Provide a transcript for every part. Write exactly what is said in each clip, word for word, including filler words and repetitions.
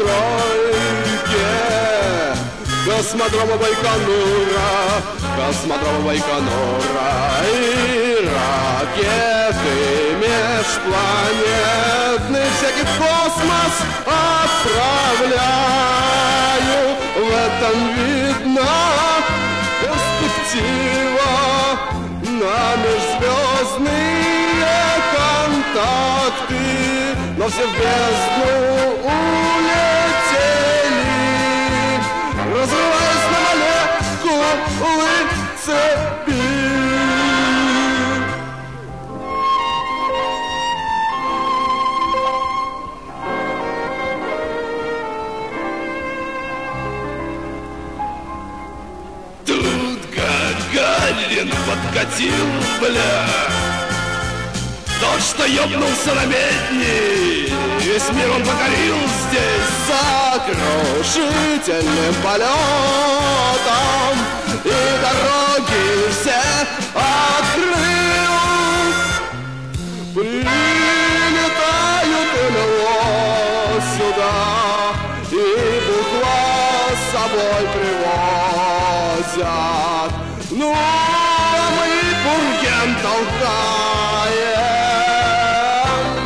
постройке космодрома Байконура, космодрома Байконура. И ракеты межпланетные всякий в космос отправляют. В этом видна перспектива на межзвездные контакты. Но все в бездну улетели, разрываясь на молекулы цепи. Тут Гагарин подкатил, бля, тот, что ёбнулся на медни. Весь мир он покорил здесь сокрушительным полетом, и дороги все открыл. Прилетают НЛО сюда и бухла с собой привозят. Ну, а мы бурген толкаем.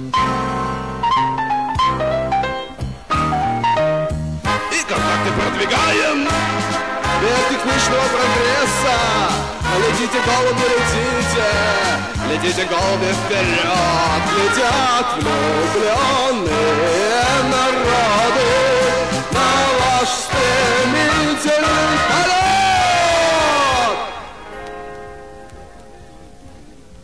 И контакты продвигаем. Век техничного прогресса. Летите, голуби, летите, летите, голуби, вперед. Летят влюбленные народы на ваш стремительный полет.